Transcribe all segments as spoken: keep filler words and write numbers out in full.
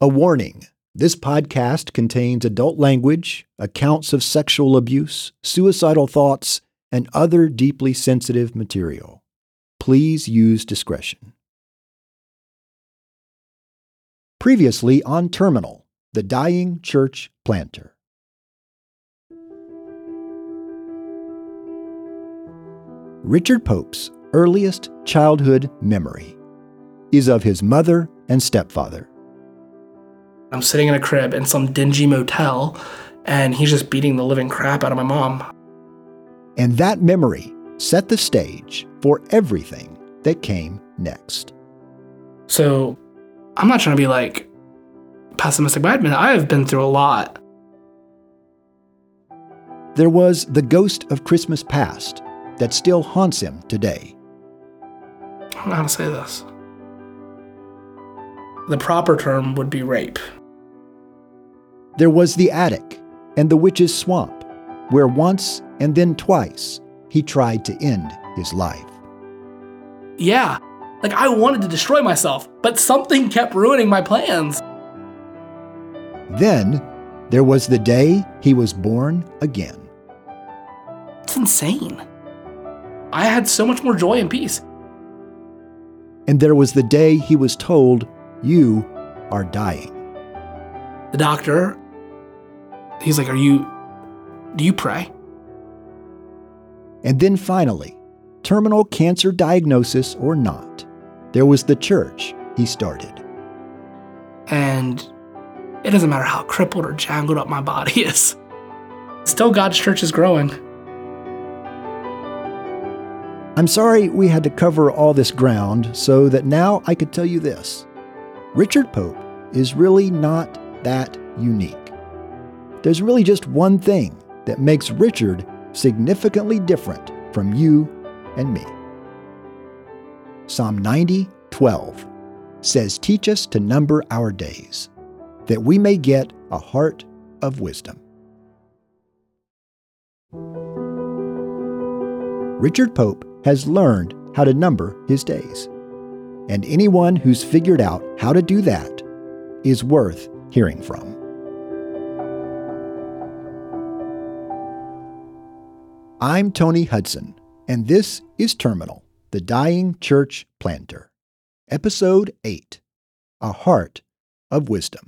A warning. This podcast contains adult language, accounts of sexual abuse, suicidal thoughts, and other deeply sensitive material. Please use discretion. Previously on Terminal, the Dying Church Planter. Richard Pope's earliest childhood memory is of his mother and stepfather. I'm sitting in a crib in some dingy motel, and he's just beating the living crap out of my mom. And that memory set the stage for everything that came next. So, I'm not trying to be like pessimistic, but I admit I have been through a lot. There was the ghost of Christmas past that still haunts him today. I don't know how to say this. The proper term would be rape. There was the attic and the witch's swamp, where once and then twice he tried to end his life. Yeah, like I wanted to destroy myself, but something kept ruining my plans. Then there was the day he was born again. It's insane. I had so much more joy and peace. And there was the day he was told, "You are dying." The doctor, he's like, are you, do you pray? And then finally, terminal cancer diagnosis or not, there was the church he started. And it doesn't matter how crippled or jangled up my body is. Still, God's church is growing. I'm sorry we had to cover all this ground so that now I could tell you this. Richard Pope is really not that unique. There's really just one thing that makes Richard significantly different from you and me. Psalm ninety twelve says, "Teach us to number our days, that we may get a heart of wisdom." Richard Pope has learned how to number his days, and anyone who's figured out how to do that is worth hearing from. I'm Tony Hudson, and this is Terminal, the Dying Church Planter, Episode eight, A Heart of Wisdom.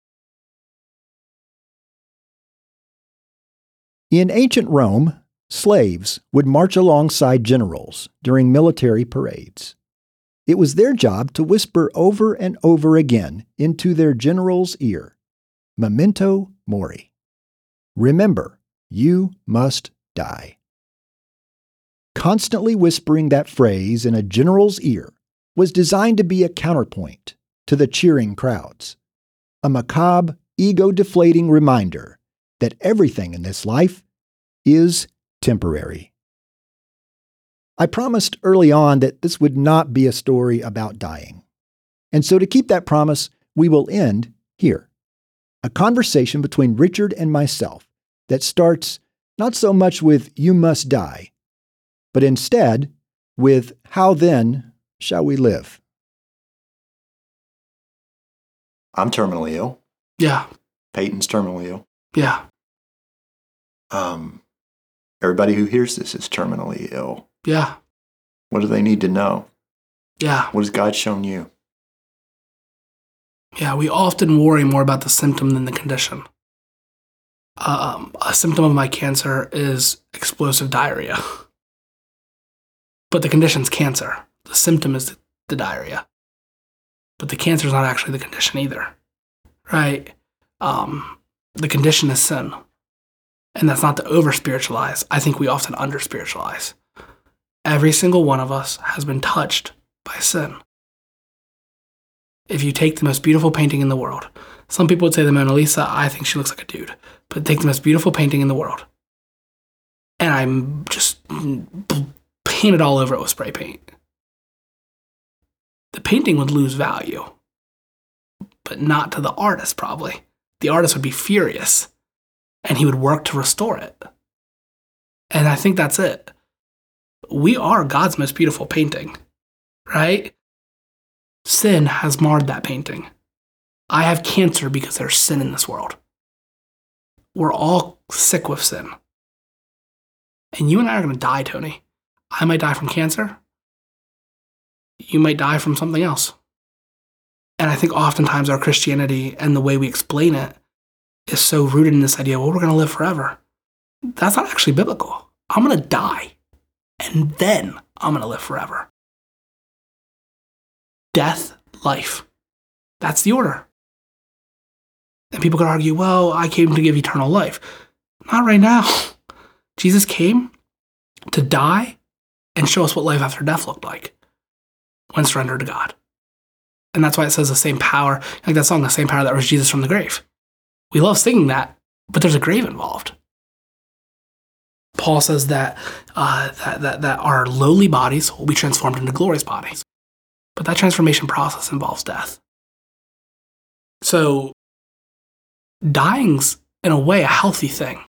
In ancient Rome, slaves would march alongside generals during military parades. It was their job to whisper over and over again into their general's ear, "Memento mori." Remember, you must die. Constantly whispering that phrase in a general's ear was designed to be a counterpoint to the cheering crowds, a macabre, ego-deflating reminder that everything in this life is temporary. I promised early on that this would not be a story about dying. And so to keep that promise, we will end here. A conversation between Richard and myself that starts not so much with "you must die," but instead with "how then shall we live?" I'm terminally ill. Yeah, Peyton's terminally ill. yeah, Um, everybody who hears this is terminally ill. yeah, What do they need to know? yeah, What has God shown you? yeah. We often worry more about the symptom than the condition. Um, a symptom of my cancer is explosive diarrhea. But the condition's cancer. The symptom is the, the diarrhea. But the cancer is not actually the condition either, right? Um, the condition is sin. And that's not to over-spiritualize. I think we often under-spiritualize. Every single one of us has been touched by sin. If you take the most beautiful painting in the world, some people would say the Mona Lisa, I think she looks like a dude. But take the most beautiful painting in the world, and I'm just painted all over it with spray paint. The painting would lose value, but not to the artist, probably. The artist would be furious, and he would work to restore it. And I think that's it. We are God's most beautiful painting, right? Sin has marred that painting. I have cancer because there's sin in this world. We're all sick with sin. And you and I are going to die, Tony. I might die from cancer. You might die from something else. And I think oftentimes our Christianity and the way we explain it is so rooted in this idea, well, we're going to live forever. That's not actually biblical. I'm going to die, and then I'm going to live forever. Death, life. That's the order. And people could argue, well, I came to give eternal life. Not right now. Jesus came to die and show us what life after death looked like when surrendered to God. And that's why it says the same power, like that song, the same power that rose Jesus from the grave. We love singing that, but there's a grave involved. Paul says that, uh, that, that, that our lowly bodies will be transformed into glorious bodies. But that transformation process involves death. So dying's, in a way, a healthy thing.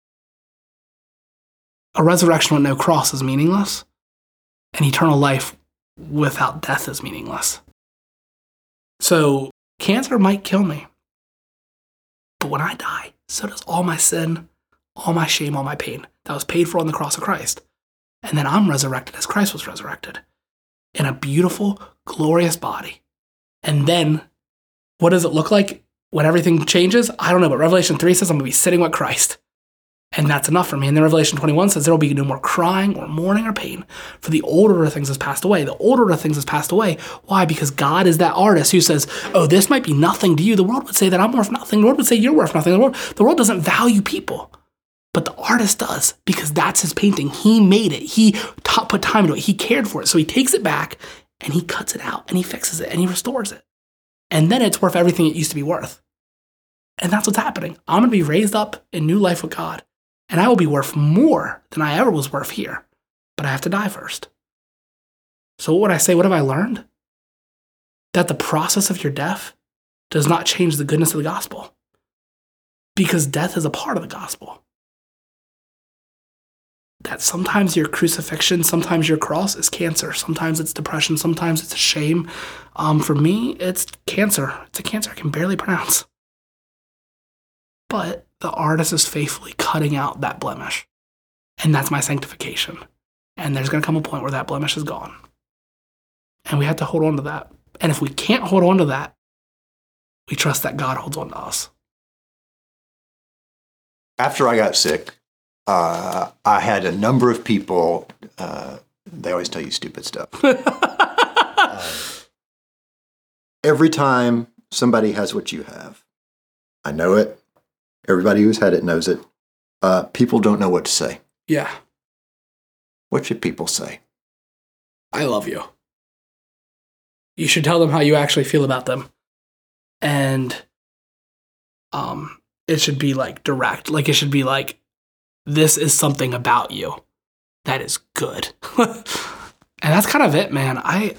A resurrection with no cross is meaningless, and eternal life without death is meaningless. So cancer might kill me, but when I die, so does all my sin, all my shame, all my pain that was paid for on the cross of Christ. And then I'm resurrected as Christ was resurrected in a beautiful, glorious body. And then what does it look like when everything changes? I don't know, but Revelation three says I'm going to be sitting with Christ. And that's enough for me. And then Revelation twenty-one says there will be no more crying or mourning or pain, for the old order of things has passed away. The old order of things has passed away. Why? Because God is that artist who says, oh, this might be nothing to you. The world would say that I'm worth nothing. The world would say you're worth nothing. The world, the world doesn't value people. But the artist does, because that's his painting. He made it. He t- put time into it. He cared for it. So he takes it back and he cuts it out and he fixes it and he restores it. And then it's worth everything it used to be worth. And that's what's happening. I'm going to be raised up in new life with God. And I will be worth more than I ever was worth here. But I have to die first. So what would I say? What have I learned? That the process of your death does not change the goodness of the gospel. Because death is a part of the gospel. That sometimes your crucifixion, sometimes your cross is cancer. Sometimes it's depression. Sometimes it's shame. Um, for me, it's cancer. It's a cancer I can barely pronounce. But the artist is faithfully cutting out that blemish. And that's my sanctification. And there's going to come a point where that blemish is gone. And we have to hold on to that. And if we can't hold on to that, we trust that God holds on to us. After I got sick, uh, I had a number of people, uh, they always tell you stupid stuff. uh, every time somebody has what you have, I know it. Everybody who's had it knows it. Uh, people don't know what to say. Yeah. What should people say? I love you. You should tell them how you actually feel about them. And um, it should be like direct. Like it should be like, this is something about you that is good. And that's kind of it, man. I,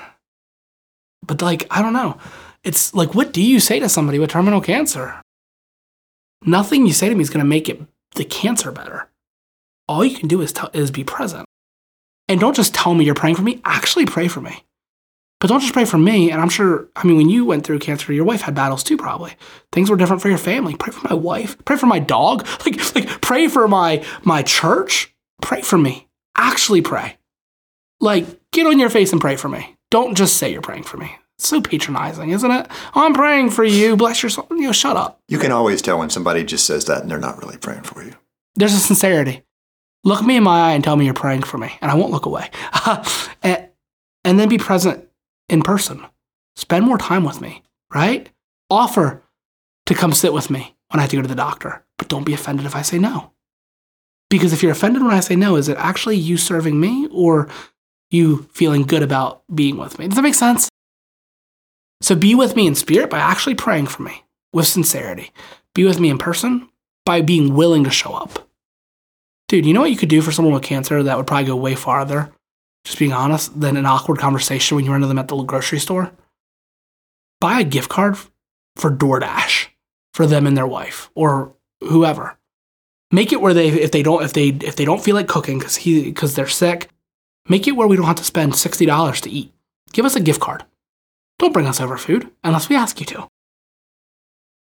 but like, I don't know. It's like, what do you say to somebody with terminal cancer? Nothing you say to me is going to make it the cancer better. All you can do is, t- is be present. And don't just tell me you're praying for me. Actually pray for me. But don't just pray for me. And I'm sure, I mean, when you went through cancer, your wife had battles too, probably. Things were different for your family. Pray for my wife. Pray for my dog. Like, like pray for my, my church. Pray for me. Actually pray. Like, get on your face and pray for me. Don't just say you're praying for me. It's so patronizing, isn't it? Oh, I'm praying for you. Bless your soul. You know, shut up. You can always tell when somebody just says that and they're not really praying for you. There's a sincerity. Look me in my eye and tell me you're praying for me, and I won't look away. and, and then be present in person. Spend more time with me, right? Offer to come sit with me when I have to go to the doctor, but don't be offended if I say no. Because if you're offended when I say no, is it actually you serving me or you feeling good about being with me? Does that make sense? So be with me in spirit by actually praying for me with sincerity. Be with me in person by being willing to show up. Dude, you know what you could do for someone with cancer that would probably go way farther, just being honest, than an awkward conversation when you run into them at the grocery store? Buy a gift card for DoorDash for them and their wife or whoever. Make it where they, if they don't, if they, if they don't feel like cooking because he, because they're sick, make it where we don't have to spend sixty dollars to eat. Give us a gift card. Don't bring us over food unless we ask you to.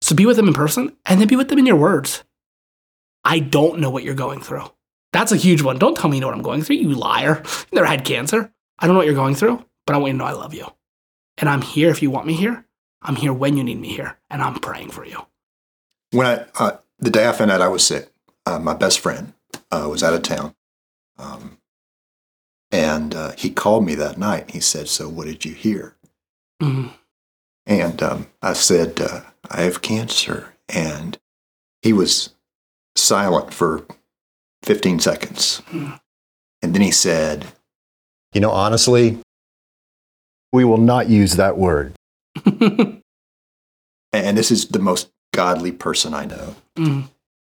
So be with them in person and then be with them in your words. I don't know what you're going through. That's a huge one. Don't tell me you know what I'm going through, you liar. You never had cancer. I don't know what you're going through, but I want you to know I love you. And I'm here if you want me here. I'm here when you need me here. And I'm praying for you. When I, uh, the day I found out I was sick, uh, my best friend uh, was out of town. Um, and uh, he called me that night. He said, so what did you hear? Mm-hmm. And um, I said, uh, I have cancer. And he was silent for fifteen seconds. Mm-hmm. And then he said, you know, honestly, we will not use that word. And this is the most godly person I know. Mm.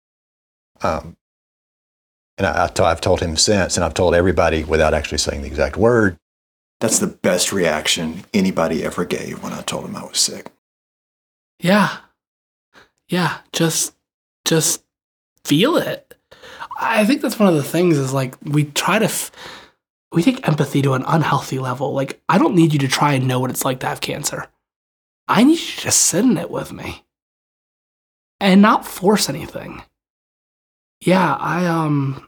Um, and I, I t- I've told him since, and I've told everybody without actually saying the exact word, that's the best reaction anybody ever gave when I told him I was sick. Yeah. Yeah. Just, just feel it. I think that's one of the things is like, we try to, f- we take empathy to an unhealthy level. Like, I don't need you to try and know what it's like to have cancer. I need you to just sit in it with me and not force anything. Yeah, I, um,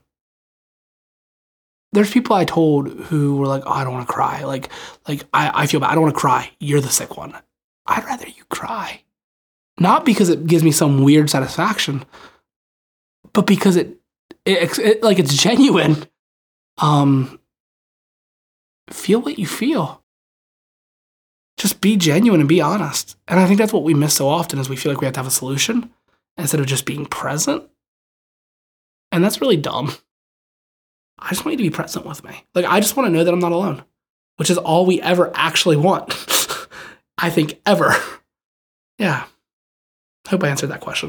there's people I told who were like, oh, I don't want to cry. Like, like I, I feel bad. I don't want to cry. You're the sick one. I'd rather you cry. Not because it gives me some weird satisfaction, but because it, it, it like, it's genuine. Um, feel what you feel. Just be genuine and be honest. And I think that's what we miss so often is we feel like we have to have a solution instead of just being present. And that's really dumb. I just want you to be present with me. Like, I just want to know that I'm not alone, which is all we ever actually want. I think ever. Yeah. Hope I answered that question.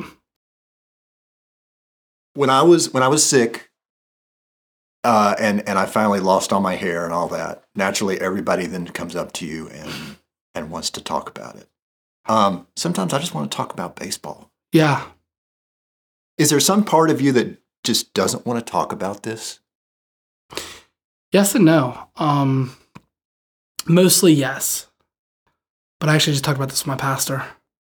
When I was, when I was sick, uh, and, and I finally lost all my hair and all that, naturally everybody then comes up to you and, and wants to talk about it. Um, sometimes I just want to talk about baseball. Yeah. Is there some part of you that just doesn't want to talk about this? Yes and no. Um, mostly yes. But I actually just talked about this with my pastor.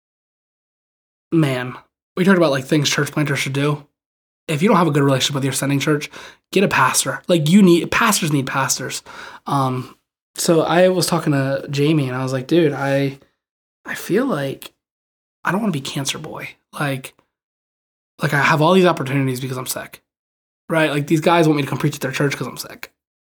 Man, we talked about like things church planters should do. If you don't have a good relationship with your sending church, get a pastor. Like you need, pastors need pastors. Um, so I was talking to Jamie and I was like, dude, I, I feel like I don't want to be cancer boy. Like, like I have all these opportunities because I'm sick, right? Like these guys want me to come preach at their church because I'm sick.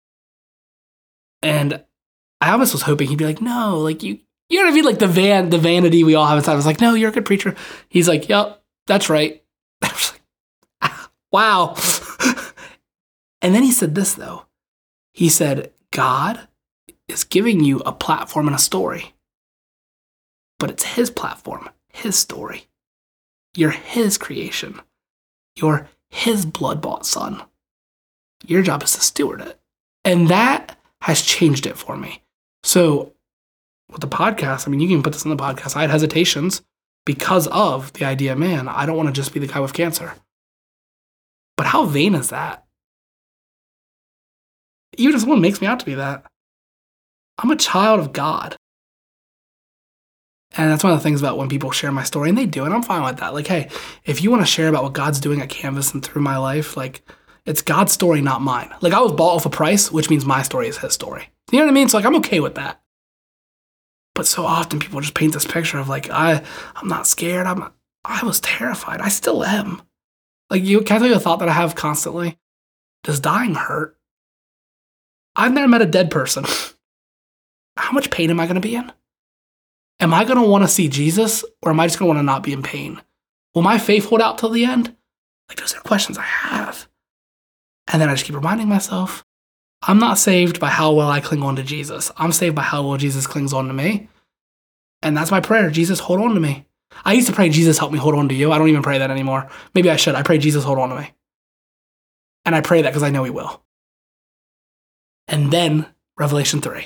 And I almost was hoping he'd be like, no, like you, you know what I mean? Like the van, the vanity we all have inside. I was like, no, you're a good preacher. He's like, yep, that's right. I was like, ah, wow. And then he said this though. He said, God is giving you a platform and a story, but it's his platform, his story. You're his creation. You're his blood-bought son. Your job is to steward it. And that has changed it for me. So with the podcast, I mean, you can put this in the podcast. I had hesitations because of the idea, man, I don't want to just be the guy with cancer. But how vain is that? Even if someone makes me out to be that, I'm a child of God. And that's one of the things about when people share my story, and they do, and I'm fine with that. Like, hey, if you want to share about what God's doing at Canvas and through my life, like, it's God's story, not mine. Like, I was bought off a price, which means my story is his story. You know what I mean? So, like, I'm okay with that. But so often people just paint this picture of, like, I, I'm not scared. I'm, I was terrified. I still am. Like, you, can I tell you a thought that I have constantly? Does dying hurt? I've never met a dead person. How much pain am I going to be in? Am I going to want to see Jesus, or am I just going to want to not be in pain? Will my faith hold out till the end? Like, those are questions I have. And then I just keep reminding myself, I'm not saved by how well I cling on to Jesus. I'm saved by how well Jesus clings on to me. And that's my prayer. Jesus, hold on to me. I used to pray, Jesus, help me hold on to you. I don't even pray that anymore. Maybe I should. I pray, Jesus, hold on to me. And I pray that because I know he will. And then Revelation three.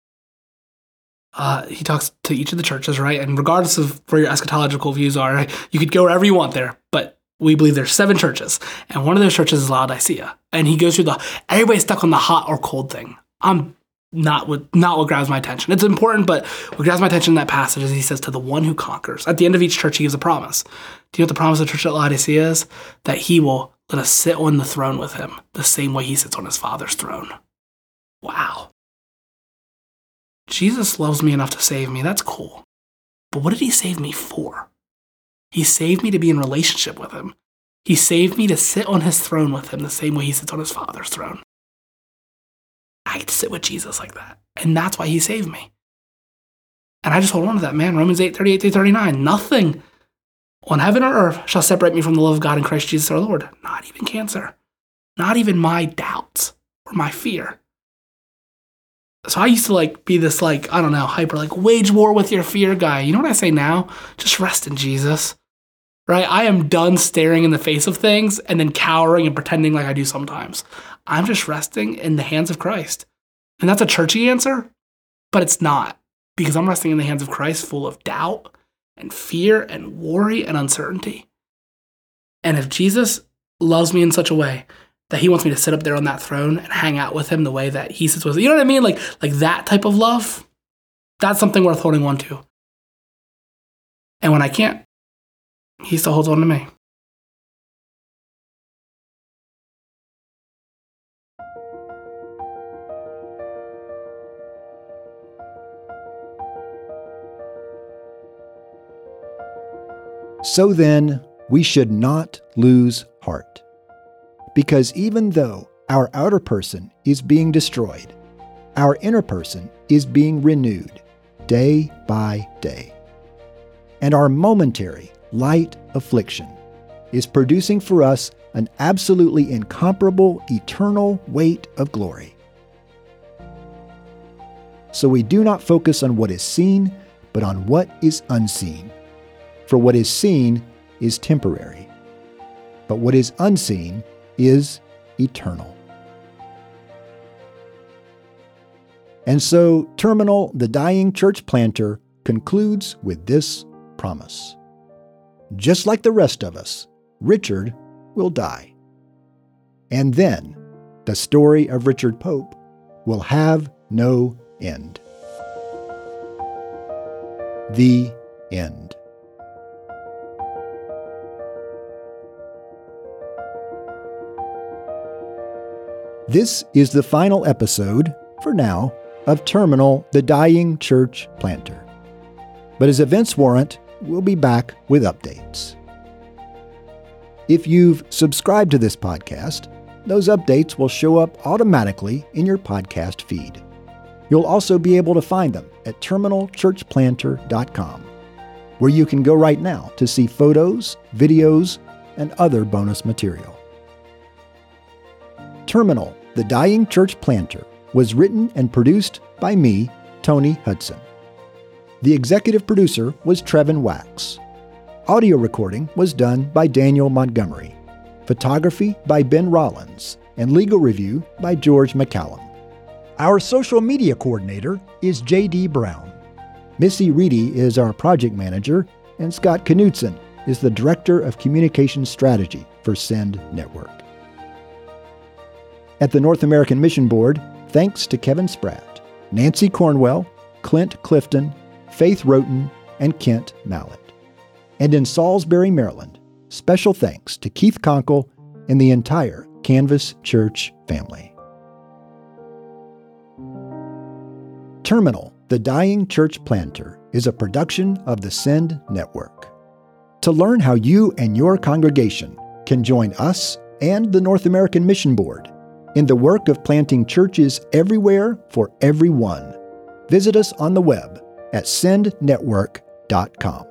Uh, he talks to each of the churches, right? And regardless of where your eschatological views are, right, you could go wherever you want there, but we believe there's seven churches, and one of those churches is Laodicea. And he goes through the, everybody's stuck on the hot or cold thing. I'm not what not what grabs my attention. It's important, but what grabs my attention in that passage is he says, to the one who conquers. At the end of each church, he gives a promise. Do you know what the promise of the church at Laodicea is? That he will let us sit on the throne with him the same way he sits on his Father's throne. Wow. Jesus loves me enough to save me. That's cool. But what did he save me for? He saved me to be in relationship with him. He saved me to sit on his throne with him the same way he sits on his Father's throne. I get to sit with Jesus like that. And that's why he saved me. And I just hold on to that, man. Romans eight, thirty-eight through thirty-nine. Nothing on heaven or earth shall separate me from the love of God in Christ Jesus our Lord. Not even cancer. Not even my doubts or my fear. So I used to like be this like, I don't know, hyper, like wage war with your fear guy. You know what I say now? Just rest in Jesus. Right? I am done staring in the face of things and then cowering and pretending like I do sometimes. I'm just resting in the hands of Christ. And that's a churchy answer, but it's not, because I'm resting in the hands of Christ full of doubt and fear and worry and uncertainty. And if Jesus loves me in such a way that he wants me to sit up there on that throne and hang out with him the way that he sits with me, you know what I mean? Like, like that type of love, that's something worth holding on to. And when I can't, he still holds on to me. So then, we should not lose heart. Because even though our outer person is being destroyed, our inner person is being renewed day by day. And our momentary, light affliction is producing for us an absolutely incomparable, eternal weight of glory. So we do not focus on what is seen, but on what is unseen. For what is seen is temporary, but what is unseen is eternal. And so Terminal, the Dying Church Planter, concludes with this promise. Just like the rest of us, Richard will die. And then the story of Richard Pope will have no end. The end. This is the final episode, for now, of Terminal, the Dying Church Planter. But as events warrant, we'll be back with updates. If you've subscribed to this podcast, those updates will show up automatically in your podcast feed. You'll also be able to find them at terminal church planter dot com, where you can go right now to see photos, videos, and other bonus material. Terminal, the Dying Church Planter, was written and produced by me, Tony Hudson. The executive producer was Trevin Wax. Audio recording was done by Daniel Montgomery. Photography by Ben Rollins, and legal review by George McCallum. Our social media coordinator is J D Brown. Missy Reedy is our project manager, and Scott Knudsen is the Director of Communication Strategy for Send Network. At the North American Mission Board, thanks to Kevin Spratt, Nancy Cornwell, Clint Clifton, Faith Roten, and Kent Mallett. And in Salisbury, Maryland, special thanks to Keith Conkle and the entire Canvas Church family. Terminal, the Dying Church Planter, is a production of the Send Network. To learn how you and your congregation can join us and the North American Mission Board in the work of planting churches everywhere for everyone, visit us on the web at send network dot com.